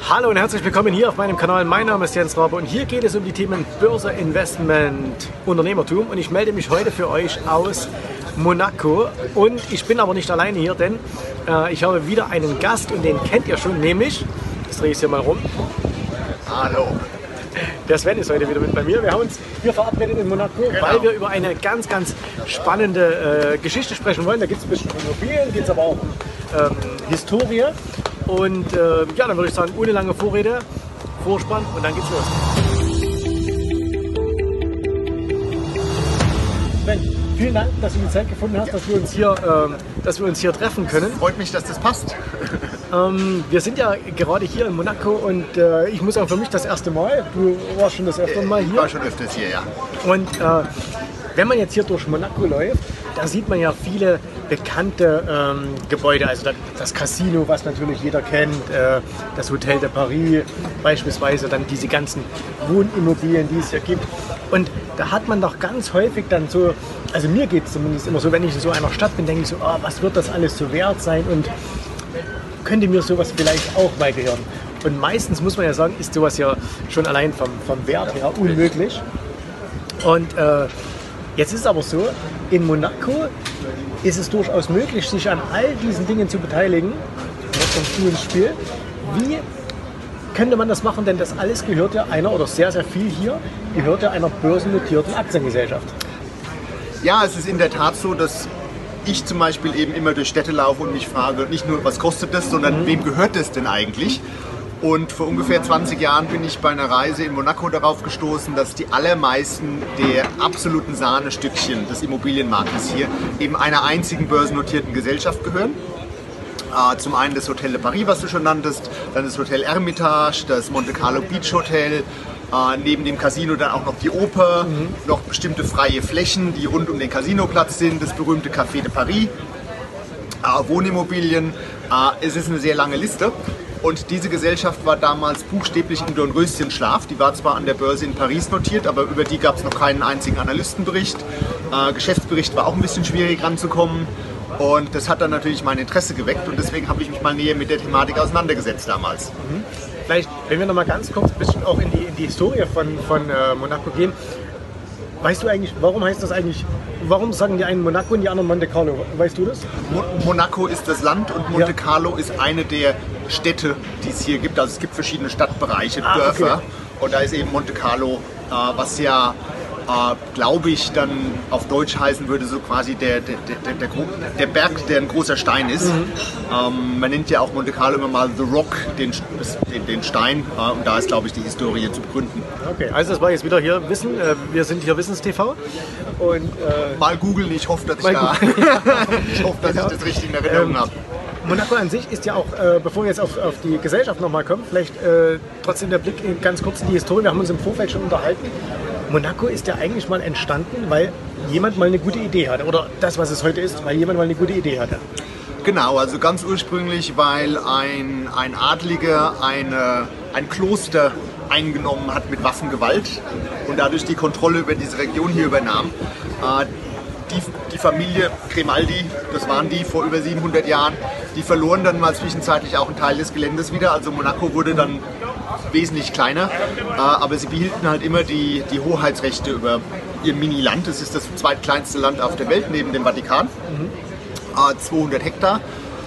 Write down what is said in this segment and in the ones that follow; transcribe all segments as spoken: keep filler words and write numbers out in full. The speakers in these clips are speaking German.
Hallo und herzlich willkommen hier auf meinem Kanal. Mein Name ist Jens Rabe und hier geht es um die Themen Börse, Investment, Unternehmertum. Und ich melde mich heute für euch aus Monaco. Und ich bin aber nicht alleine hier, denn äh, ich habe wieder einen Gast und den kennt ihr schon, nämlich, das drehe ich hier mal rum. Hallo. Der Sven ist heute wieder mit bei mir. Wir haben uns hier verabredet in Monaco, genau. weil wir über eine ganz, ganz spannende äh, Geschichte sprechen wollen. Da gibt es ein bisschen Immobilien, geht es aber auch um ähm, Historie. Und äh, ja, dann würde ich sagen, ohne lange Vorrede, Vorspann und dann geht's los. Sven, vielen Dank, dass du die Zeit gefunden hast, dass wir uns hier, ähm, dass wir uns hier treffen können. Freut mich, dass das passt. Ähm, wir sind ja gerade hier in Monaco und äh, ich muss sagen, für mich das erste Mal. Du warst schon das erste Mal hier. Ich war schon öfters hier, ja. Und äh, wenn man jetzt hier durch Monaco läuft, da sieht man ja viele bekannte ähm, Gebäude, also das, das Casino, was natürlich jeder kennt, äh, das Hotel de Paris beispielsweise, dann diese ganzen Wohnimmobilien, die es hier gibt. Und da hat man doch ganz häufig dann so, also mir geht es zumindest immer so, wenn ich in so einer Stadt bin, denke ich so, oh, was wird das alles so wert sein und könnte mir sowas vielleicht auch mal gehören. Und meistens muss man ja sagen, ist sowas ja schon allein vom, vom Wert her unmöglich. Und äh, jetzt ist es aber so, in Monaco ist es durchaus möglich, sich an all diesen Dingen zu beteiligen. Jetzt kommst du ins Spiel. Wie könnte man das machen? Denn das alles gehört ja einer, oder sehr, sehr viel hier, gehört ja einer börsennotierten Aktiengesellschaft. Ja, es ist in der Tat so, dass ich zum Beispiel eben immer durch Städte laufe und mich frage, nicht nur, was kostet das, sondern mhm. wem gehört das denn eigentlich? Und vor ungefähr zwanzig Jahren bin ich bei einer Reise in Monaco darauf gestoßen, dass die allermeisten der absoluten Sahnestückchen des Immobilienmarktes hier eben einer einzigen börsennotierten Gesellschaft gehören. Zum einen das Hotel de Paris, was du schon nanntest, dann das Hotel Hermitage, das Monte Carlo Beach Hotel, neben dem Casino dann auch noch die Oper, mhm. noch bestimmte freie Flächen, die rund um den Casinoplatz sind, das berühmte Café de Paris, Wohnimmobilien. Es ist eine sehr lange Liste. Und diese Gesellschaft war damals buchstäblich im Dornröschenschlaf. Die war zwar an der Börse in Paris notiert, aber über die gab es noch keinen einzigen Analystenbericht. Äh, Geschäftsbericht war auch ein bisschen schwierig ranzukommen. Und das hat dann natürlich mein Interesse geweckt. Und deswegen habe ich mich mal näher mit der Thematik auseinandergesetzt damals. Mhm. Vielleicht, wenn wir noch mal ganz kurz ein bisschen auch in die, in die Historie von, von äh, Monaco gehen. Weißt du eigentlich, warum heißt das eigentlich, warum sagen die einen Monaco und die anderen Monte Carlo? Weißt du das? Mo Monaco ist das Land und Monte Carlo ist eine der Städte, die es hier gibt. Also es gibt verschiedene Stadtbereiche, ah, Dörfer. Okay. Und da ist eben Monte Carlo, äh, was ja, äh, glaube ich, dann auf Deutsch heißen würde, so quasi der, der, der, der, der Berg, der ein großer Stein ist. Mhm. Ähm, man nennt ja auch Monte Carlo immer mal The Rock, den, den, den Stein. Äh, und da ist, glaube ich, die Historie zu begründen. Okay, also das war jetzt wieder hier Wissen. Äh, wir sind hier Wissens-T V. Und, äh, mal googeln, ich hoffe, dass ich, da, ich, hoffe, dass genau. ich das richtig in Erinnerung ähm, habe. Monaco an sich ist ja auch, äh, bevor wir jetzt auf, auf die Gesellschaft nochmal kommen, vielleicht äh, trotzdem der Blick in, ganz kurz in die Historie. Wir haben uns im Vorfeld schon unterhalten. Monaco ist ja eigentlich mal entstanden, weil jemand mal eine gute Idee hatte. Oder das, was es heute ist, weil jemand mal eine gute Idee hatte. Genau, also ganz ursprünglich, weil ein, ein Adliger eine, ein Kloster eingenommen hat mit Waffengewalt und dadurch die Kontrolle über diese Region hier übernahm. Äh, Die, die Familie Grimaldi, das waren die vor über siebenhundert Jahren, die verloren dann mal zwischenzeitlich auch einen Teil des Geländes wieder. Also Monaco wurde dann wesentlich kleiner, äh, aber sie behielten halt immer die, die Hoheitsrechte über ihr Mini-Land. Das ist das zweitkleinste Land auf der Welt neben dem Vatikan, mhm. äh, zweihundert Hektar.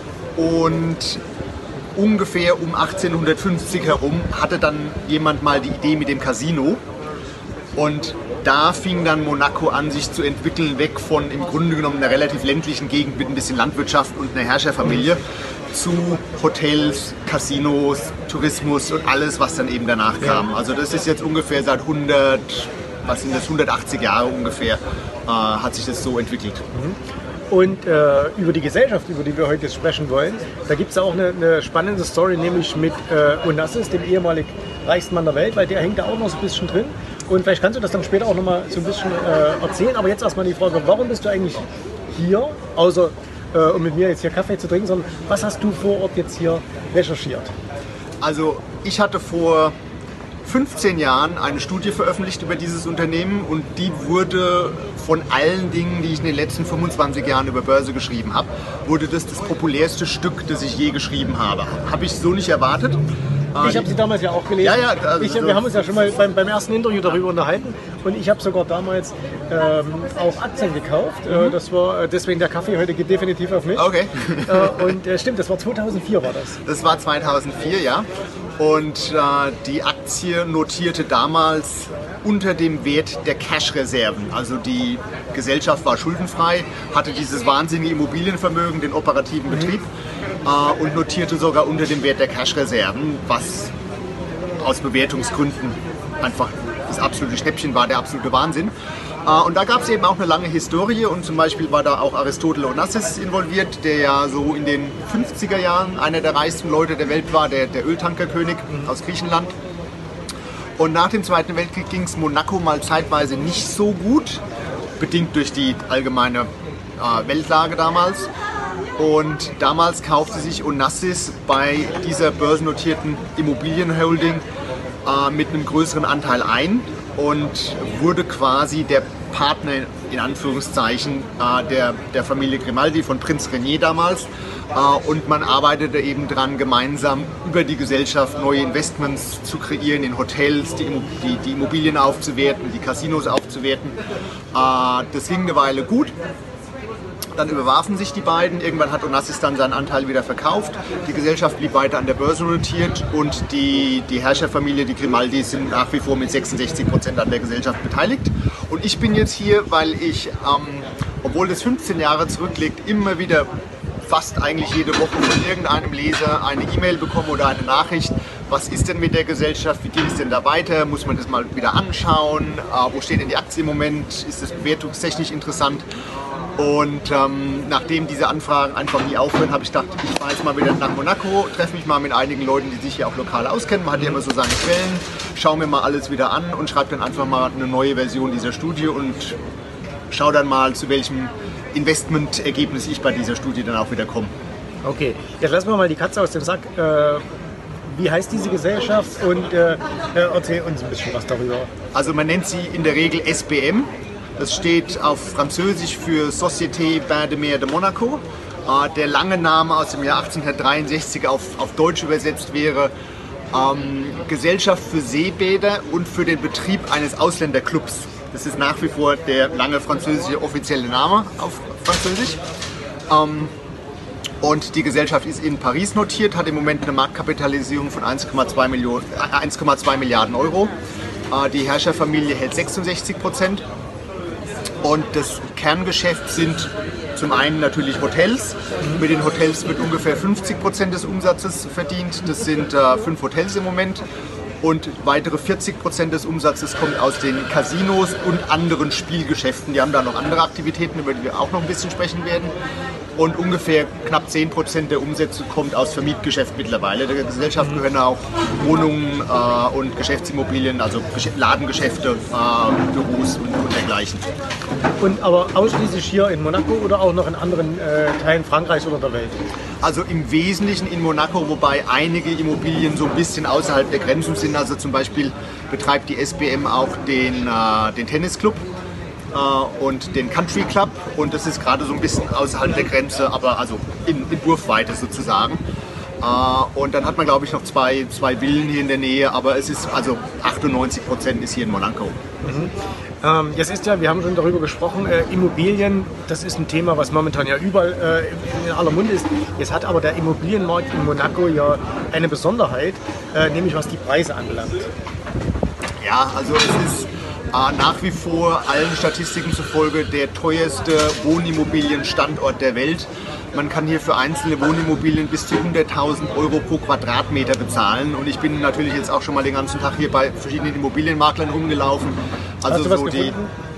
Und ungefähr um achtzehnhundertfünfzig herum hatte dann jemand mal die Idee mit dem Casino. Und da fing dann Monaco an, sich zu entwickeln, weg von im Grunde genommen einer relativ ländlichen Gegend mit ein bisschen Landwirtschaft und einer Herrscherfamilie zu Hotels, Casinos, Tourismus und alles, was dann eben danach kam. Also das ist jetzt ungefähr seit hundert, was sind das, hundertachtzig Jahre ungefähr, äh, hat sich das so entwickelt. Und äh, über die Gesellschaft, über die wir heute sprechen wollen, da gibt es auch eine, eine spannende Story, nämlich mit äh, Onassis, dem ehemaligen reichsten Mann der Welt, weil der hängt da auch noch so ein bisschen drin. Und vielleicht kannst du das dann später auch noch mal so ein bisschen äh, erzählen. Aber jetzt erstmal die Frage, warum bist du eigentlich hier, außer äh, um mit mir jetzt hier Kaffee zu trinken, sondern was hast du vor Ort jetzt hier recherchiert? Also ich hatte vor fünfzehn Jahren eine Studie veröffentlicht über dieses Unternehmen und die wurde von allen Dingen, die ich in den letzten fünfundzwanzig Jahren über Börse geschrieben habe, wurde das das populärste Stück, das ich je geschrieben habe. Habe ich so nicht erwartet. Ich habe sie damals ja auch gelesen. Ja, ja, also ich, so wir haben uns ja schon mal beim, beim ersten Interview darüber unterhalten und ich habe sogar damals ähm, auch Aktien gekauft. Mhm. Äh, das war deswegen der Kaffee heute geht definitiv auf mich. Okay. Äh, und äh, stimmt, das war zweitausendvier war das. Das war zweitausendvier, ja. Und äh, die Aktie notierte damals unter dem Wert der Cash-Reserven. Also die Gesellschaft war schuldenfrei, hatte dieses wahnsinnige Immobilienvermögen, den operativen Betrieb äh, und notierte sogar unter dem Wert der Cash-Reserven, was aus Bewertungsgründen einfach das absolute Schnäppchen war, der absolute Wahnsinn. Uh, und da gab es eben auch eine lange Historie und zum Beispiel war da auch Aristotle Onassis involviert, der ja so in den fünfziger Jahren einer der reichsten Leute der Welt war, der, der Öltankerkönig mhm. aus Griechenland. Und nach dem Zweiten Weltkrieg ging es Monaco mal zeitweise nicht so gut, bedingt durch die allgemeine äh, Weltlage damals. Und damals kaufte sich Onassis bei dieser börsennotierten Immobilienholding äh, mit einem größeren Anteil ein und wurde quasi der Partner in Anführungszeichen äh, der, der Familie Grimaldi von Prinz René damals. Äh, und man arbeitete eben dran, gemeinsam über die Gesellschaft neue Investments zu kreieren in Hotels, die, die, die Immobilien aufzuwerten, die Casinos aufzuwerten. Äh, das ging eine Weile gut. Dann überwarfen sich die beiden. Irgendwann hat Onassis dann seinen Anteil wieder verkauft. Die Gesellschaft blieb weiter an der Börse notiert und die, die Herrscherfamilie, die Grimaldis, sind nach wie vor mit sechsundsechzig Prozent an der Gesellschaft beteiligt. Und ich bin jetzt hier, weil ich, ähm, obwohl das fünfzehn Jahre zurückliegt, immer wieder fast eigentlich jede Woche von irgendeinem Leser eine E-Mail bekomme oder eine Nachricht. Was ist denn mit der Gesellschaft? Wie geht es denn da weiter? Muss man das mal wieder anschauen? Äh, wo steht denn die Aktie im Moment? Ist das bewertungstechnisch interessant? Und ähm, nachdem diese Anfragen einfach nie aufhören, habe ich gedacht, ich fahre jetzt mal wieder nach Monaco, treffe mich mal mit einigen Leuten, die sich hier auch lokal auskennen. Man hat ja immer so seine Quellen, schaue mir mal alles wieder an und schreibe dann einfach mal eine neue Version dieser Studie und schaue dann mal, zu welchem Investmentergebnis ich bei dieser Studie dann auch wieder komme. Okay, jetzt lassen wir mal die Katze aus dem Sack. Äh, wie heißt diese Gesellschaft und äh, erzähl uns ein bisschen was darüber. Also man nennt sie in der Regel S B M. Das steht auf Französisch für Société Bains de Mer de Monaco. Der lange Name aus dem Jahr achtzehnhundertdreiundsechzig auf, auf Deutsch übersetzt wäre ähm, Gesellschaft für Seebäder und für den Betrieb eines Ausländerclubs. Das ist nach wie vor der lange französische offizielle Name auf Französisch. Ähm, und die Gesellschaft ist in Paris notiert, hat im Moment eine Marktkapitalisierung von eins Komma zwei Milliarden Euro. Äh, die Herrscherfamilie hält sechsundsechzig Prozent. Und das Kerngeschäft sind zum einen natürlich Hotels. Mit den Hotels wird ungefähr fünfzig Prozent des Umsatzes verdient. Das sind äh, fünf Hotels im Moment. Und weitere vierzig Prozent des Umsatzes kommt aus den Casinos und anderen Spielgeschäften. Die haben da noch andere Aktivitäten, über die wir auch noch ein bisschen sprechen werden. Und ungefähr knapp zehn Prozent der Umsätze kommt aus Vermietgeschäft mittlerweile. Der Gesellschaft gehören auch Wohnungen äh, und Geschäftsimmobilien, also Ladengeschäfte, äh, Büros und, und dergleichen. Und aber ausschließlich hier in Monaco oder auch noch in anderen äh, Teilen Frankreichs oder der Welt? Also im Wesentlichen in Monaco, wobei einige Immobilien so ein bisschen außerhalb der Grenzen sind. Also zum Beispiel betreibt die S B M auch den, äh, den Tennisclub und den Country Club und das ist gerade so ein bisschen außerhalb der Grenze, aber also in, in Wurfweite sozusagen. Und dann hat man glaube ich noch zwei, zwei Villen hier in der Nähe, aber es ist also achtundneunzig Prozent ist hier in Monaco. Mhm. Ähm, jetzt ist ja, wir haben schon darüber gesprochen, äh, Immobilien, das ist ein Thema, was momentan ja überall äh, in aller Munde ist. Jetzt hat aber der Immobilienmarkt in Monaco ja eine Besonderheit, äh, nämlich was die Preise anbelangt. Ja, also es ist äh, nach wie vor allen Statistiken zufolge der teuerste Wohnimmobilienstandort der Welt. Man kann hier für einzelne Wohnimmobilien bis zu hunderttausend Euro pro Quadratmeter bezahlen. Und ich bin natürlich jetzt auch schon mal den ganzen Tag hier bei verschiedenen Immobilienmaklern rumgelaufen. Also Hast du was so die.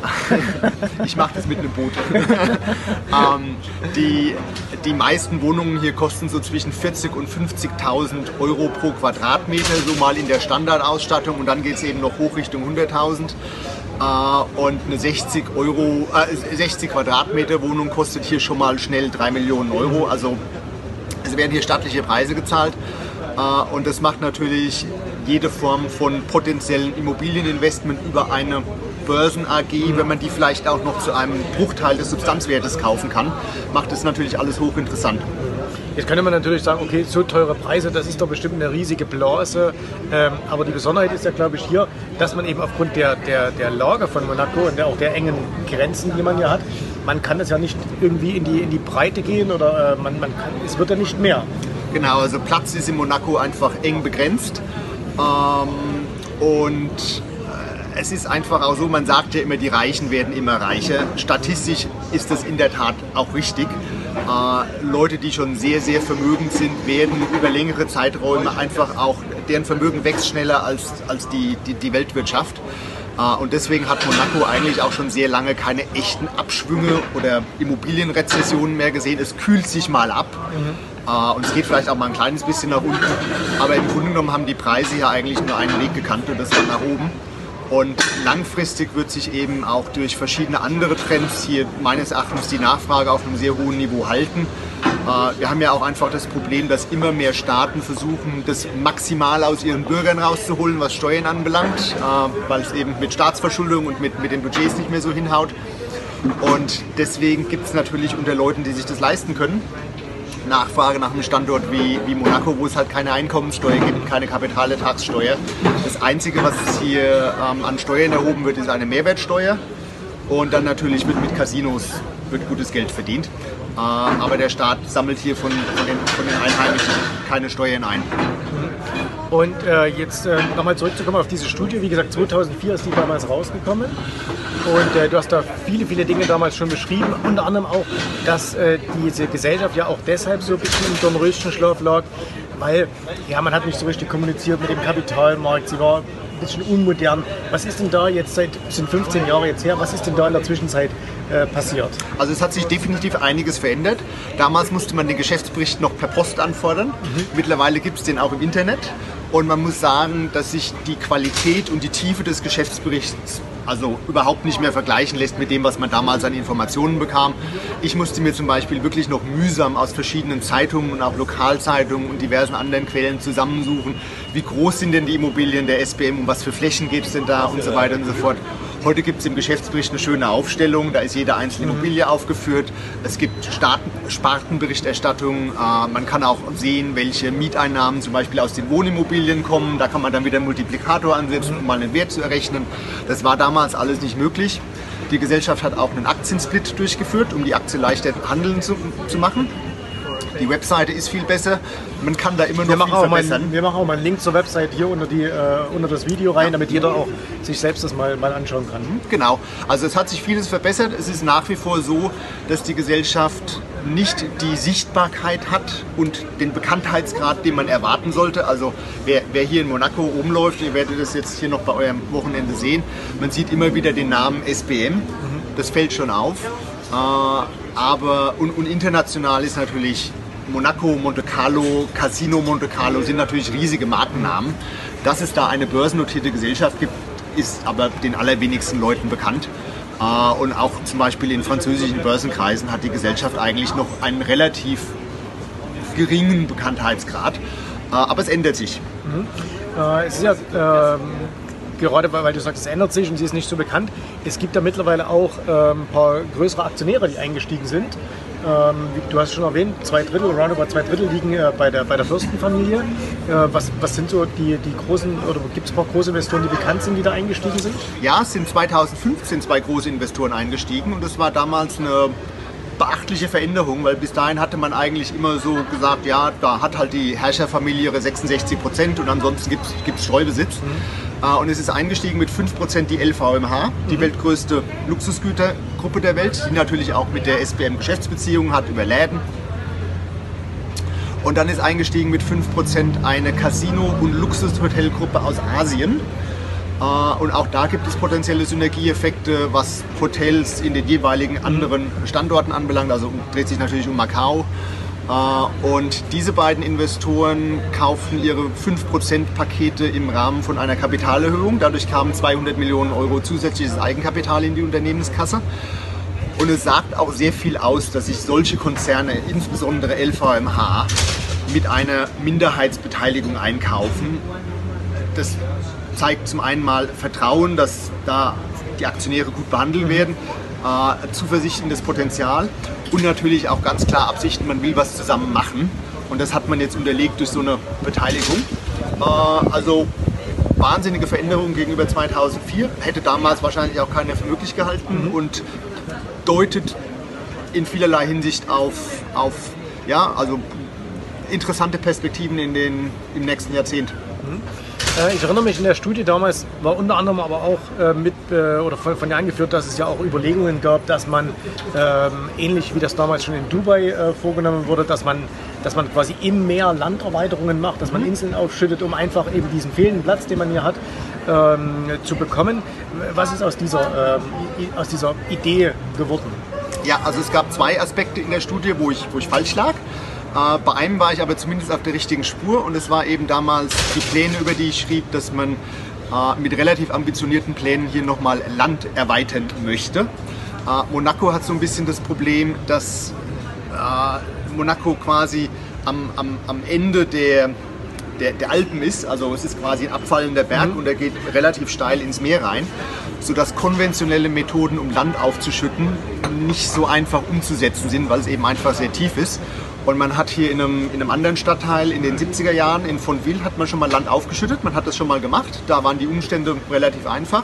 Ich mache das mit einem Boot. ähm, die, die meisten Wohnungen hier kosten so zwischen vierzigtausend und fünfzigtausend Euro pro Quadratmeter, so mal in der Standardausstattung. Und dann geht es eben noch hoch Richtung hunderttausend. Uh, und eine sechzig Euro, äh, sechzig Quadratmeter Wohnung kostet hier schon mal schnell drei Millionen Euro. Also es werden hier stattliche Preise gezahlt. Uh, und das macht natürlich jede Form von potenziellen Immobilieninvestment über eine Börsen-A G, wenn man die vielleicht auch noch zu einem Bruchteil des Substanzwertes kaufen kann, macht das natürlich alles hochinteressant. Jetzt könnte man natürlich sagen, okay, so teure Preise, das ist doch bestimmt eine riesige Blase. Ähm, aber die Besonderheit ist ja, glaube ich, hier, dass man eben aufgrund der, der, der Lage von Monaco und der, auch der engen Grenzen, die man ja hat, man kann das ja nicht irgendwie in die, in die Breite gehen oder äh, man, man kann, es wird ja nicht mehr. Genau, also Platz ist in Monaco einfach eng begrenzt. Ähm, und äh, es ist einfach auch so, man sagt ja immer, die Reichen werden immer reicher. Statistisch ist das in der Tat auch richtig. Äh, Leute, die schon sehr, sehr vermögend sind, werden über längere Zeiträume einfach auch, deren Vermögen wächst schneller als, als die, die, die Weltwirtschaft. Uh, und deswegen hat Monaco eigentlich auch schon sehr lange keine echten Abschwünge oder Immobilienrezessionen mehr gesehen. Es kühlt sich mal ab mhm. uh, und es geht vielleicht auch mal ein kleines bisschen nach unten. Aber im Grunde genommen haben die Preise ja eigentlich nur einen Weg gekannt und das war nach oben. Und langfristig wird sich eben auch durch verschiedene andere Trends hier meines Erachtens die Nachfrage auf einem sehr hohen Niveau halten. Wir haben ja auch einfach das Problem, dass immer mehr Staaten versuchen, das Maximale aus ihren Bürgern rauszuholen, was Steuern anbelangt, weil es eben mit Staatsverschuldung und mit, mit den Budgets nicht mehr so hinhaut. Und deswegen gibt es natürlich unter Leuten, die sich das leisten können, Nachfrage nach einem Standort wie, wie Monaco, wo es halt keine Einkommenssteuer gibt, keine Kapitalertragssteuer. Das Einzige, was hier ähm, an Steuern erhoben wird, ist eine Mehrwertsteuer. Und dann natürlich wird mit Casinos wird gutes Geld verdient. Äh, aber der Staat sammelt hier von, von, den, von den Einheimischen keine Steuern ein. Und äh, jetzt äh, nochmal zurückzukommen auf diese Studie. Wie gesagt, zweitausendvier ist die damals rausgekommen. Und äh, du hast da viele, viele Dinge damals schon beschrieben. Unter anderem auch, dass äh, diese Gesellschaft ja auch deshalb so ein bisschen im Dornröschenschlaf lag, weil ja, man hat nicht so richtig kommuniziert mit dem Kapitalmarkt. Sie war ein bisschen unmodern. Was ist denn da jetzt seit, sind fünfzehn Jahre jetzt her, was ist denn da in der Zwischenzeit äh, passiert? Also es hat sich definitiv einiges verändert. Damals musste man den Geschäftsbericht noch per Post anfordern. Mhm. Mittlerweile gibt es den auch im Internet. Und man muss sagen, dass sich die Qualität und die Tiefe des Geschäftsberichts also überhaupt nicht mehr vergleichen lässt mit dem, was man damals an Informationen bekam. Ich musste mir zum Beispiel wirklich noch mühsam aus verschiedenen Zeitungen und auch Lokalzeitungen und diversen anderen Quellen zusammensuchen, wie groß sind denn die Immobilien der S B M, um was für Flächen geht es denn da und so weiter und so fort. Heute gibt es im Geschäftsbericht eine schöne Aufstellung, da ist jede einzelne Immobilie aufgeführt. Es gibt Staaten, Spartenberichterstattung, äh, man kann auch sehen, welche Mieteinnahmen zum Beispiel aus den Wohnimmobilien kommen. Da kann man dann wieder einen Multiplikator ansetzen, um mal einen Wert zu errechnen. Das war damals alles nicht möglich. Die Gesellschaft hat auch einen Aktiensplit durchgeführt, um die Aktie leichter handeln zu, zu machen. Die Webseite ist viel besser, man kann da immer noch viel verbessern. Mal, wir machen auch mal einen Link zur Website hier unter, die, äh, unter das Video rein, damit jeder auch sich selbst das mal, mal anschauen kann. Genau, also es hat sich vieles verbessert. Es ist nach wie vor so, dass die Gesellschaft nicht die Sichtbarkeit hat und den Bekanntheitsgrad, den man erwarten sollte. Also wer, wer hier in Monaco rumläuft, ihr werdet das jetzt hier noch bei eurem Wochenende sehen, man sieht immer wieder den Namen S B M, mhm. Das fällt schon auf. Äh, aber und, und international ist natürlich Monaco, Monte Carlo, Casino Monte Carlo sind natürlich riesige Markennamen. Dass es da eine börsennotierte Gesellschaft gibt, ist aber den allerwenigsten Leuten bekannt. Und auch zum Beispiel in französischen Börsenkreisen hat die Gesellschaft eigentlich noch einen relativ geringen Bekanntheitsgrad. Aber es ändert sich. Mhm. Äh, es ist ja, ähm, gerade weil du sagst, es ändert sich und sie ist nicht so bekannt. Es gibt da mittlerweile auch ähm, ein paar größere Aktionäre, die eingestiegen sind. Ähm, du hast schon erwähnt, zwei Drittel, roundabout zwei Drittel liegen äh, bei, der, bei der Fürstenfamilie. Äh, was, was sind so die, die großen, oder gibt es ein paar große Investoren, die bekannt sind, die da eingestiegen sind? Ja, es sind zweitausendfünfzehn zwei große Investoren eingestiegen und das war damals eine beachtliche Veränderung, weil bis dahin hatte man eigentlich immer so gesagt, ja, da hat halt die Herrscherfamilie ihre sechsundsechzig Prozent und ansonsten gibt es Streubesitz. Mhm. Und es ist eingestiegen mit fünf Prozent die L V M H, die mhm. weltgrößte Luxusgütergruppe der Welt, die natürlich auch mit der S B M Geschäftsbeziehungen hat über Läden. Und dann ist eingestiegen mit fünf Prozent eine Casino- und Luxushotelgruppe aus Asien. Und auch da gibt es potenzielle Synergieeffekte, was Hotels in den jeweiligen anderen Standorten anbelangt. Also dreht sich natürlich um Macau. Und diese beiden Investoren kauften ihre fünf Prozent Pakete im Rahmen von einer Kapitalerhöhung. Dadurch kamen zweihundert Millionen Euro zusätzliches Eigenkapital in die Unternehmenskasse. Und es sagt auch sehr viel aus, dass sich solche Konzerne, insbesondere L V M H, mit einer Minderheitsbeteiligung einkaufen. Das zeigt zum einen mal Vertrauen, dass da die Aktionäre gut behandelt werden, äh, Zuversicht in das Potenzial und natürlich auch ganz klar Absichten, man will was zusammen machen. Und das hat man jetzt unterlegt durch so eine Beteiligung. Äh, also wahnsinnige Veränderung gegenüber zweitausendvier. Hätte damals wahrscheinlich auch keiner für möglich gehalten mhm. und deutet in vielerlei Hinsicht auf, auf ja, also interessante Perspektiven in den, im nächsten Jahrzehnt. Mhm. Ich erinnere mich, in der Studie damals war unter anderem aber auch äh, mit äh, oder von, von dir angeführt, dass es ja auch Überlegungen gab, dass man ähm, ähnlich wie das damals schon in Dubai äh, vorgenommen wurde, dass man, dass man quasi im Meer Landerweiterungen macht, dass man mhm. Inseln aufschüttet, um einfach eben diesen fehlenden Platz, den man hier hat, ähm, zu bekommen. Was ist aus dieser, ähm, aus dieser Idee geworden? Ja, also es gab zwei Aspekte in der Studie, wo ich, wo ich falsch lag. Äh, bei einem war ich aber zumindest auf der richtigen Spur und es war eben damals die Pläne, über die ich schrieb, dass man äh, mit relativ ambitionierten Plänen hier nochmal Land erweitern möchte. Äh, Monaco hat so ein bisschen das Problem, dass äh, Monaco quasi am, am, am Ende der, der, der Alpen ist, also es ist quasi ein abfallender Berg mhm. und er geht relativ steil ins Meer rein, sodass konventionelle Methoden, um Land aufzuschütten, nicht so einfach umzusetzen sind, weil es eben einfach sehr tief ist. Und man hat hier in einem, in einem anderen Stadtteil in den siebziger Jahren, in Fontville, hat man schon mal Land aufgeschüttet. Man hat das schon mal gemacht. Da waren die Umstände relativ einfach.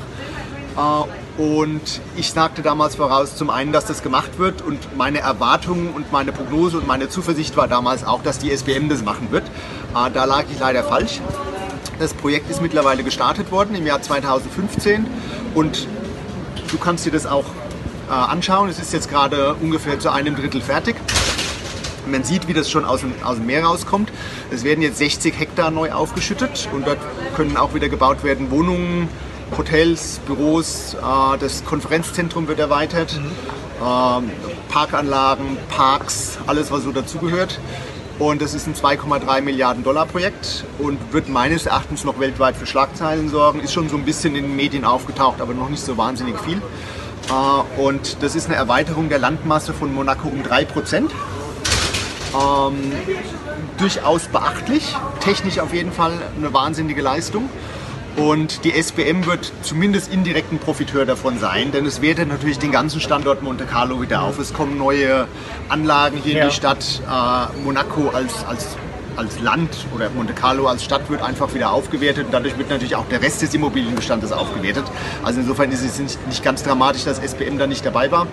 Und ich sagte damals voraus, zum einen, dass das gemacht wird. Und meine Erwartungen und meine Prognose und meine Zuversicht war damals auch, dass die S B M das machen wird. Da lag ich leider falsch. Das Projekt ist mittlerweile gestartet worden im Jahr zweitausendfünfzehn. Und du kannst dir das auch anschauen. Es ist jetzt gerade ungefähr zu einem Drittel fertig. Man sieht, wie das schon aus dem, aus dem Meer rauskommt. Es werden jetzt sechzig Hektar neu aufgeschüttet und dort können auch wieder gebaut werden Wohnungen, Hotels, Büros, äh, das Konferenzzentrum wird erweitert, mhm. äh, Parkanlagen, Parks, alles was so dazugehört. Und das ist ein zwei Komma drei Milliarden Dollar Projekt und wird meines Erachtens noch weltweit für Schlagzeilen sorgen. Ist schon so ein bisschen in den Medien aufgetaucht, aber noch nicht so wahnsinnig viel. Äh, und das ist eine Erweiterung der Landmasse von Monaco um drei Prozent. Ähm, durchaus beachtlich, technisch auf jeden Fall eine wahnsinnige Leistung und die S B M wird zumindest indirekt ein Profiteur davon sein, denn es wertet natürlich den ganzen Standort Monte Carlo wieder auf. Es kommen neue Anlagen hier ja. in die Stadt, äh, Monaco als, als, als Land oder Monte Carlo als Stadt wird einfach wieder aufgewertet und dadurch wird natürlich auch der Rest des Immobilienbestandes aufgewertet. Also insofern ist es nicht, nicht ganz dramatisch, dass S B M da nicht dabei war.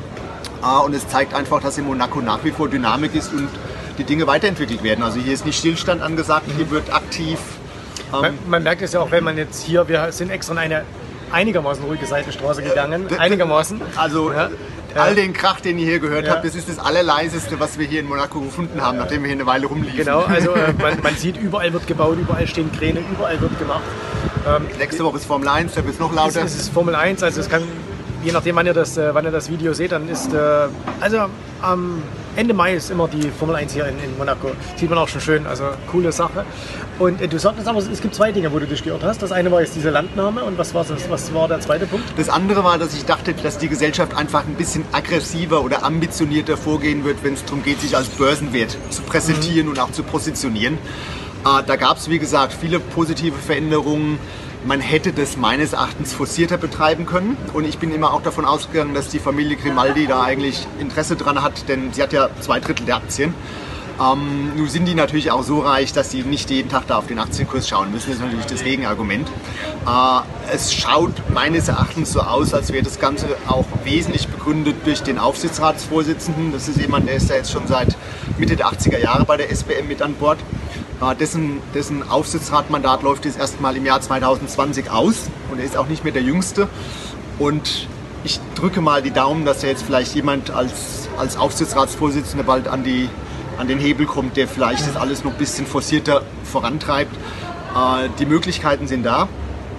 Und es zeigt einfach, dass in Monaco nach wie vor Dynamik ist und die Dinge weiterentwickelt werden. Also hier ist nicht Stillstand angesagt, hier wird aktiv... Ähm man, man merkt es ja auch, wenn man jetzt hier, wir sind extra in eine einigermaßen ruhige Seitenstraße gegangen, äh, einigermaßen. Also ja. all den Krach, den ihr hier gehört ja. habt, das ist das Allerleiseste, was wir hier in Monaco gefunden haben, nachdem wir hier eine Weile rumliefen. Genau, also äh, man, man sieht, überall wird gebaut, überall stehen Kräne, überall wird gemacht. Ähm, Nächste Woche ist Formel eins, da wird es noch lauter. Es ist Formel eins, also es kann... Je nachdem, wann ihr, das, äh, wann ihr das Video seht, dann ist, äh, also am Ende Mai ist immer die Formel eins hier in, in Monaco. Sieht man auch schon schön, also coole Sache. Und äh, du sagtest aber, es gibt zwei Dinge, wo du dich geirrt hast. Das eine war jetzt diese Landnahme und was war, das, was war der zweite Punkt? Das andere war, dass ich dachte, dass die Gesellschaft einfach ein bisschen aggressiver oder ambitionierter vorgehen wird, wenn es darum geht, sich als Börsenwert zu präsentieren mhm. und auch zu positionieren. Äh, da gab es, wie gesagt, viele positive Veränderungen. Man hätte das meines Erachtens forcierter betreiben können und ich bin immer auch davon ausgegangen, dass die Familie Grimaldi da eigentlich Interesse dran hat, denn sie hat ja zwei Drittel der Aktien. Ähm, nun sind die natürlich auch so reich, dass sie nicht jeden Tag da auf den Aktienkurs schauen müssen. Das ist natürlich das Gegenargument. Äh, es schaut meines Erachtens so aus, als wäre das Ganze auch wesentlich begründet durch den Aufsichtsratsvorsitzenden. Das ist jemand, der ist ja jetzt schon seit Mitte der achtziger Jahre bei der S B M mit an Bord. Dessen, dessen Aufsichtsratmandat läuft jetzt erstmal im Jahr zweitausendzwanzig aus und er ist auch nicht mehr der Jüngste. Und ich drücke mal die Daumen, dass da jetzt vielleicht jemand als, als Aufsichtsratsvorsitzender bald an, die, an den Hebel kommt, der vielleicht das alles noch ein bisschen forcierter vorantreibt. Äh, die Möglichkeiten sind da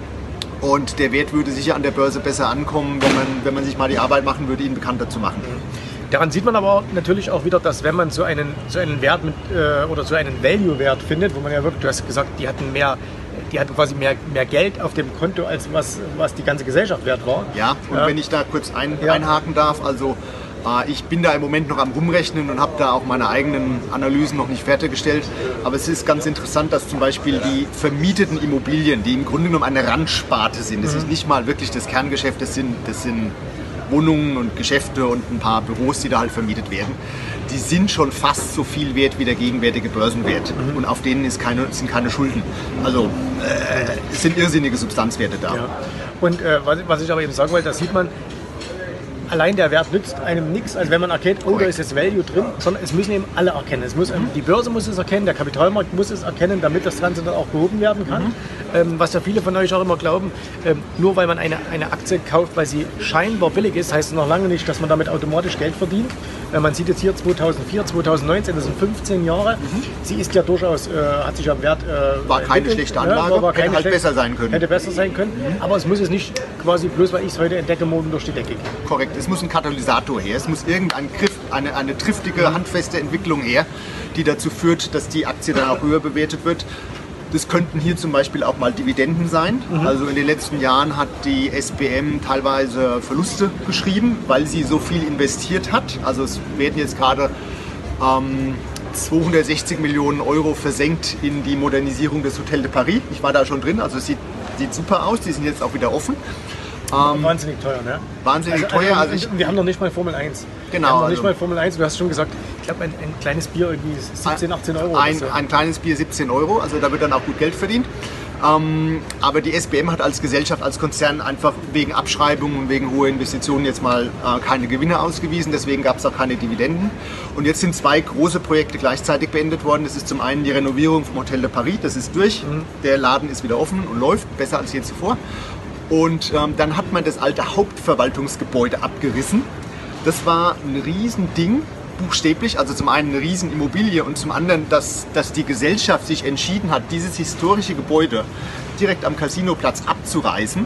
und der Wert würde sicher an der Börse besser ankommen, wenn man, wenn man sich mal die Arbeit machen würde, ihn bekannter zu machen. Daran sieht man aber natürlich auch wieder, dass wenn man so einen, so einen Wert mit, äh, oder so einen Value-Wert findet, wo man ja wirklich, du hast gesagt, die hatten mehr, die hatten quasi mehr, mehr Geld auf dem Konto, als was, was die ganze Gesellschaft wert war. Ja, und ja. wenn ich da kurz ein, ja. einhaken darf, also äh, ich bin da im Moment noch am Rumrechnen und habe da auch meine eigenen Analysen noch nicht fertiggestellt, aber es ist ganz interessant, dass zum Beispiel die vermieteten Immobilien, die im Grunde genommen eine Randsparte sind, das mhm. ist nicht mal wirklich das Kerngeschäft, das sind, das sind Wohnungen und Geschäfte und ein paar Büros, die da halt vermietet werden, die sind schon fast so viel wert wie der gegenwärtige Börsenwert. Mhm. Und auf denen ist keine, sind keine Schulden. Also äh, es sind irrsinnige Substanzwerte da. Ja. Und äh, was, was ich aber eben sagen wollte, da sieht man, allein der Wert nützt einem nichts, als wenn man erkennt, oh, da ist jetzt Value drin, sondern es müssen eben alle erkennen. Es muss, mhm. Die Börse muss es erkennen, der Kapitalmarkt muss es erkennen, damit das Ganze dann auch gehoben werden kann. Mhm. Ähm, was ja viele von euch auch immer glauben, ähm, nur weil man eine, eine Aktie kauft, weil sie scheinbar billig ist, heißt es noch lange nicht, dass man damit automatisch Geld verdient. Äh, man sieht jetzt hier zweitausendvier, zweitausendneunzehn, das sind fünfzehn Jahre. Mhm. Sie ist ja durchaus, äh, hat sich am Wert äh, War keine entwickelt. schlechte Anlage, ja, war, war keine hätte halt schlecht, besser sein können. Hätte besser sein können, mhm. aber es muss es nicht quasi, bloß weil ich es heute entdecke, morgen durch die Decke gehen. Korrekt, es muss ein Katalysator her, es muss irgendein Griff, eine, eine triftige, mhm. handfeste Entwicklung her, die dazu führt, dass die Aktie dann auch höher bewertet wird. Das könnten hier zum Beispiel auch mal Dividenden sein. Mhm. Also in den letzten Jahren hat die S B M teilweise Verluste geschrieben, weil sie so viel investiert hat. Also es werden jetzt gerade ähm, zweihundertsechzig Millionen Euro versenkt in die Modernisierung des Hotel de Paris. Ich war da schon drin, also es sieht, sieht super aus. Die sind jetzt auch wieder offen. Ähm, wahnsinnig teuer, ne? Wahnsinnig also, teuer. Also ich, wir haben noch nicht mal Formel eins. Genau. Wir haben noch also nicht mal Formel eins. Du hast schon gesagt, ich glaube ein, ein kleines Bier irgendwie siebzehn, achtzehn Euro. Ein, so. ein kleines Bier siebzehn Euro, also da wird dann auch gut Geld verdient. Ähm, aber die S B M hat als Gesellschaft, als Konzern einfach wegen Abschreibungen und wegen hoher Investitionen jetzt mal äh, keine Gewinne ausgewiesen. Deswegen gab es auch keine Dividenden. Und jetzt sind zwei große Projekte gleichzeitig beendet worden. Das ist zum einen die Renovierung vom Hotel de Paris. Das ist durch. Mhm. Der Laden ist wieder offen und läuft besser als je zuvor. Und ähm, dann hat man das alte Hauptverwaltungsgebäude abgerissen. Das war ein Riesending, buchstäblich. Also zum einen eine Riesenimmobilie und zum anderen, dass, dass die Gesellschaft sich entschieden hat, dieses historische Gebäude direkt am Casinoplatz abzureißen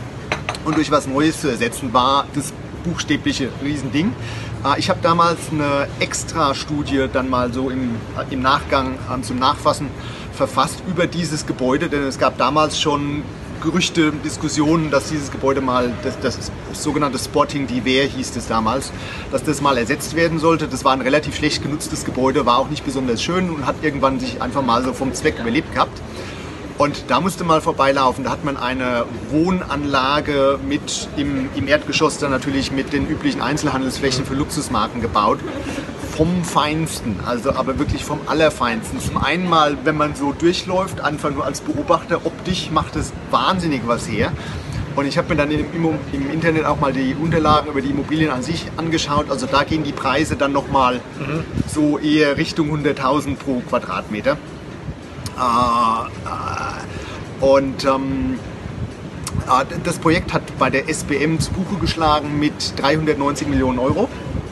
und durch was Neues zu ersetzen, war das buchstäbliche Riesending. Äh, ich habe damals eine Extra-Studie dann mal so im, im Nachgang äh, zum Nachfassen verfasst über dieses Gebäude, denn es gab damals schon Gerüchte, Diskussionen, dass dieses Gebäude mal, das, das sogenannte Sporting d'Hiver hieß es damals, dass das mal ersetzt werden sollte. Das war ein relativ schlecht genutztes Gebäude, war auch nicht besonders schön und hat irgendwann sich einfach mal so vom Zweck überlebt gehabt. Und da musste mal vorbeilaufen. Da hat man eine Wohnanlage mit im, im Erdgeschoss dann natürlich mit den üblichen Einzelhandelsflächen für Luxusmarken gebaut. Vom Feinsten, also aber wirklich vom Allerfeinsten. Zum einen mal, wenn man so durchläuft, einfach nur als Beobachter, optisch macht es wahnsinnig was her. Und ich habe mir dann im, im Internet auch mal die Unterlagen über die Immobilien an sich angeschaut. Also da gehen die Preise dann nochmal mhm. so eher Richtung hunderttausend pro Quadratmeter. Und ähm, das Projekt hat bei der S B M zu Buche geschlagen mit dreihundertneunzig Millionen Euro.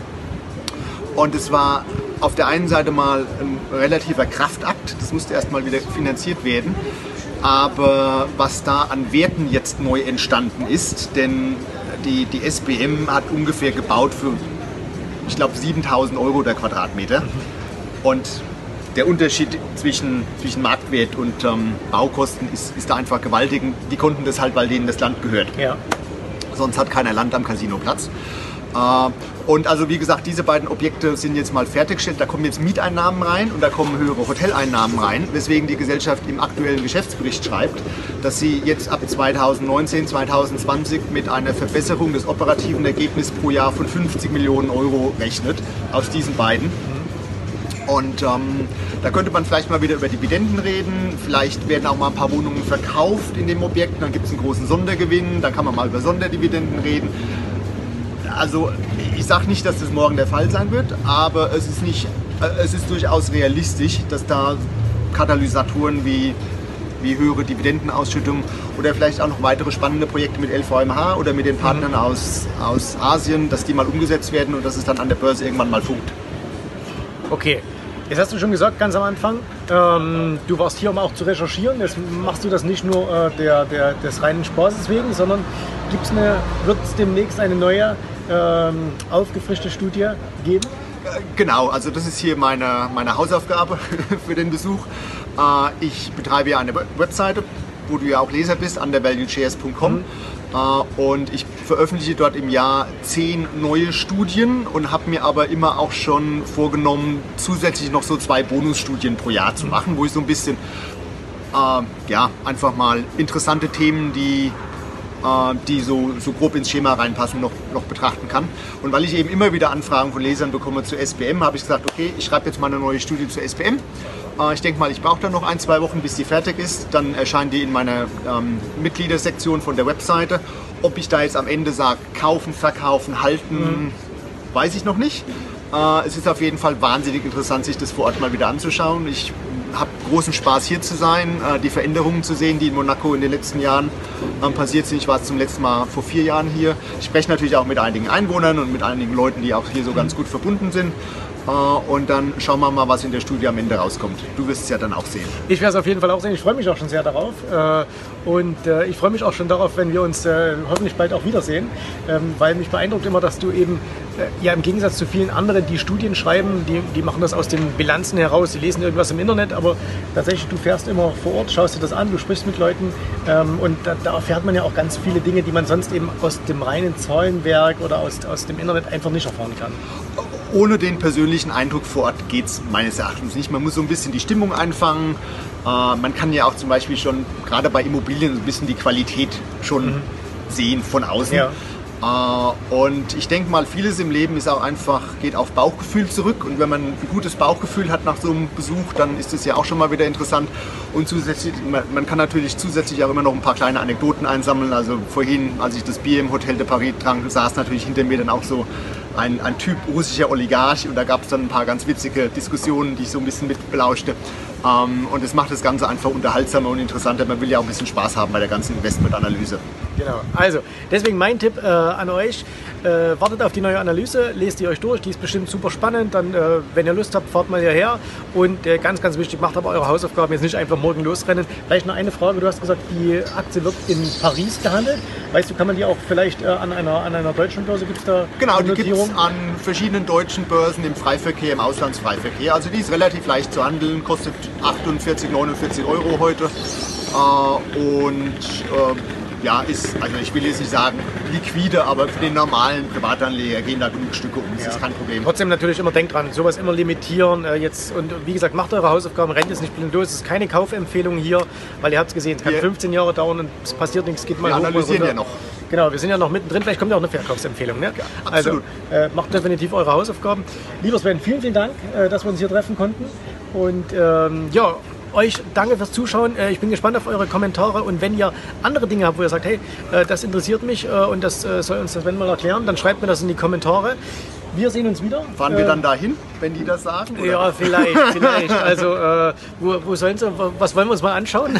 Und es war auf der einen Seite mal ein relativer Kraftakt, das musste erstmal wieder finanziert werden. Aber was da an Werten jetzt neu entstanden ist, denn die, die S B M hat ungefähr gebaut für, ich glaube, siebentausend Euro der Quadratmeter. Und der Unterschied zwischen, zwischen Marktwert und ähm, Baukosten ist, ist da einfach gewaltig. Die konnten das halt, weil denen das Land gehört. Ja. Sonst hat keiner Land am Casinoplatz. Äh, und also wie gesagt, diese beiden Objekte sind jetzt mal fertiggestellt. Da kommen jetzt Mieteinnahmen rein und da kommen höhere Hoteleinnahmen rein. Weswegen die Gesellschaft im aktuellen Geschäftsbericht schreibt, dass sie jetzt ab zweitausendneunzehn, zweitausendzwanzig mit einer Verbesserung des operativen Ergebnisses pro Jahr von fünfzig Millionen Euro rechnet aus diesen beiden. Und ähm, da könnte man vielleicht mal wieder über Dividenden reden. Vielleicht werden auch mal ein paar Wohnungen verkauft in dem Objekt. Dann gibt es einen großen Sondergewinn. Dann kann man mal über Sonderdividenden reden. Also ich sage nicht, dass das morgen der Fall sein wird, aber es ist, nicht, äh, es ist durchaus realistisch, dass da Katalysatoren wie, wie höhere Dividendenausschüttungen oder vielleicht auch noch weitere spannende Projekte mit L V M H oder mit den Partnern mhm. aus, aus Asien, dass die mal umgesetzt werden und dass es dann an der Börse irgendwann mal funkt. Okay. Jetzt hast du schon gesagt, ganz am Anfang, ähm, du warst hier, um auch zu recherchieren. Jetzt machst du das nicht nur äh, der, der, des reinen Spaßes wegen, sondern gibt's eine, wird es demnächst eine neue, ähm, aufgefrischte Studie geben? Genau, also das ist hier meine, meine Hausaufgabe für den Besuch. Äh, ich betreibe ja eine Webseite, wo du ja auch Leser bist, undervaluedShares punkt com. Mhm. Und ich veröffentliche dort im Jahr zehn neue Studien und habe mir aber immer auch schon vorgenommen, zusätzlich noch so zwei Bonusstudien pro Jahr zu machen, wo ich so ein bisschen, äh, ja, einfach mal interessante Themen, die die so, so grob ins Schema reinpassen, noch, noch betrachten kann. Und weil ich eben immer wieder Anfragen von Lesern bekomme zu S P M, habe ich gesagt, okay, ich schreibe jetzt mal eine neue Studie zu S P M. Ich denke mal, ich brauche dann noch ein, zwei Wochen, bis die fertig ist. Dann erscheint die in meiner ähm, Mitgliedersektion von der Webseite. Ob ich da jetzt am Ende sage, kaufen, verkaufen, halten, mhm. weiß ich noch nicht. Äh, es ist auf jeden Fall wahnsinnig interessant, sich das vor Ort mal wieder anzuschauen. Ich habe großen Spaß, hier zu sein, äh, die Veränderungen zu sehen, die in Monaco in den letzten Jahren äh, passiert sind. Ich war zum letzten Mal vor vier Jahren hier. Ich spreche natürlich auch mit einigen Einwohnern und mit einigen Leuten, die auch hier so ganz gut verbunden sind. Uh, und dann schauen wir mal, was in der Studie am Ende rauskommt. Du wirst es ja dann auch sehen. Ich werde es auf jeden Fall auch sehen. Ich freue mich auch schon sehr darauf. Uh, und uh, ich freue mich auch schon darauf, wenn wir uns uh, hoffentlich bald auch wiedersehen. Um, weil mich beeindruckt immer, dass du eben, uh, ja im Gegensatz zu vielen anderen, die Studien schreiben, die, die machen das aus den Bilanzen heraus, die lesen irgendwas im Internet, aber tatsächlich, du fährst immer vor Ort, schaust dir das an, du sprichst mit Leuten um, und da, da erfährt man ja auch ganz viele Dinge, die man sonst eben aus dem reinen Zahlenwerk oder aus, aus dem Internet einfach nicht erfahren kann. Ohne den persönlichen Eindruck vor Ort geht es meines Erachtens nicht. Man muss so ein bisschen die Stimmung einfangen. Äh, man kann ja auch zum Beispiel schon, gerade bei Immobilien, ein bisschen die Qualität schon mhm. sehen von außen. Ja. Äh, und ich denke mal, vieles im Leben ist auch einfach, geht auf Bauchgefühl zurück. Und wenn man ein gutes Bauchgefühl hat nach so einem Besuch, dann ist es ja auch schon mal wieder interessant. Und zusätzlich, man, man kann natürlich zusätzlich auch immer noch ein paar kleine Anekdoten einsammeln. Also vorhin, als ich das Bier im Hotel de Paris trank, saß natürlich hinter mir dann auch so Ein, ein Typ russischer Oligarch und da gab es dann ein paar ganz witzige Diskussionen, die ich so ein bisschen mit belauschte. Ähm, und es macht das Ganze einfach unterhaltsamer und interessanter. Man will ja auch ein bisschen Spaß haben bei der ganzen Investmentanalyse. Genau, also deswegen mein Tipp äh, an euch, äh, wartet auf die neue Analyse, lest die euch durch, die ist bestimmt super spannend. Dann, äh, wenn ihr Lust habt, fahrt mal hierher und äh, ganz, ganz wichtig, macht aber eure Hausaufgaben, jetzt nicht einfach morgen losrennen. Vielleicht noch eine Frage, du hast gesagt, die Aktie wird in Paris gehandelt. Weißt du, kann man die auch vielleicht äh, an, einer, an einer deutschen Börse, gibt es da Genau, die gibt es an verschiedenen deutschen Börsen im Freiverkehr, im Auslandsfreiverkehr. Also die ist relativ leicht zu handeln, kostet achtundvierzig, neunundvierzig Euro heute. Äh, und äh, ja, ist, also ich will jetzt nicht sagen liquide, aber für den normalen Privatanleger gehen da genug Stücke um, das ja. ist kein Problem. Trotzdem natürlich immer, denkt dran, sowas immer limitieren. Äh, jetzt, und wie gesagt, macht eure Hausaufgaben, rennt jetzt nicht blind los. Es ist keine Kaufempfehlung hier, weil ihr habt es gesehen, es kann wir, fünfzehn Jahre dauern und es passiert nichts, geht mal wir hoch, analysieren mal ja noch. Genau, wir sind ja noch mittendrin, vielleicht kommt ja auch eine Verkaufsempfehlung. Ne? Ja, absolut. Also äh, macht definitiv eure Hausaufgaben. Lieber Sven, vielen, vielen Dank, äh, dass wir uns hier treffen konnten. Und ähm, ja, euch danke fürs Zuschauen. Ich bin gespannt auf eure Kommentare und wenn ihr andere Dinge habt, wo ihr sagt, hey, das interessiert mich und das soll uns das Sven mal erklären, dann schreibt mir das in die Kommentare. Wir sehen uns wieder. Fahren äh, wir dann dahin, wenn die das sagen? Oder? Ja, vielleicht, vielleicht. Also, äh, wo, wo sollen sie, was wollen wir uns mal anschauen?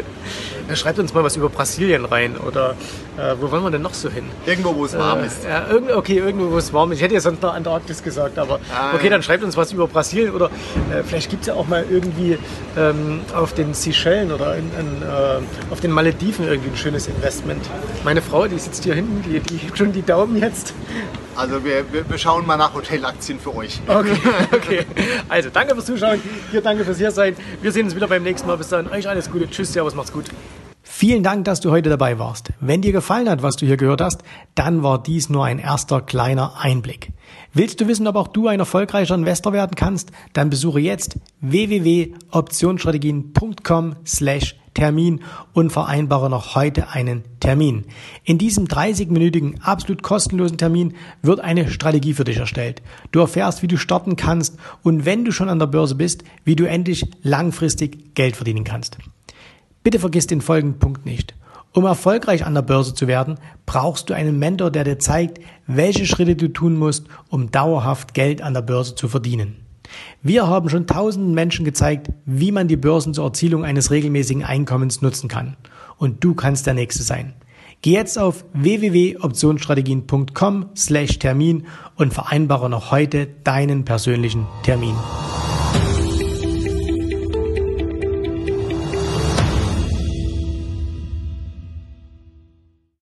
Schreibt uns mal was über Brasilien rein oder äh, wo wollen wir denn noch so hin? Irgendwo, wo es warm äh, ist. Äh, irgend, okay, irgendwo, wo es warm ist. Ich hätte ja sonst noch Antarktis gesagt, aber ah, okay, dann schreibt uns was über Brasilien oder äh, vielleicht gibt es ja auch mal irgendwie ähm, auf den Seychellen oder in, in, äh, auf den Malediven irgendwie ein schönes Investment. Meine Frau, die sitzt hier hinten, die, die hebt schon die Daumen jetzt. Also wir, wir, wir schauen mal nach Hotelaktien für euch. Okay, okay. Also danke fürs Zuschauen, dir danke fürs Hiersein. Wir sehen uns wieder beim nächsten Mal. Bis dann, euch alles Gute. Tschüss, servus, macht's gut. Vielen Dank, dass du heute dabei warst. Wenn dir gefallen hat, was du hier gehört hast, dann war dies nur ein erster kleiner Einblick. Willst du wissen, ob auch du ein erfolgreicher Investor werden kannst? Dann besuche jetzt w w w punkt optionsstrategien punkt com slash Termin und vereinbare noch heute einen Termin. In diesem dreißigminütigen, absolut kostenlosen Termin wird eine Strategie für dich erstellt. Du erfährst, wie du starten kannst und wenn du schon an der Börse bist, wie du endlich langfristig Geld verdienen kannst. Bitte vergiss den folgenden Punkt nicht. Um erfolgreich an der Börse zu werden, brauchst du einen Mentor, der dir zeigt, welche Schritte du tun musst, um dauerhaft Geld an der Börse zu verdienen. Wir haben schon tausenden Menschen gezeigt, wie man die Börsen zur Erzielung eines regelmäßigen Einkommens nutzen kann. Und du kannst der Nächste sein. Geh jetzt auf w w w punkt optionsstrategien punkt com slash Termin und vereinbare noch heute deinen persönlichen Termin.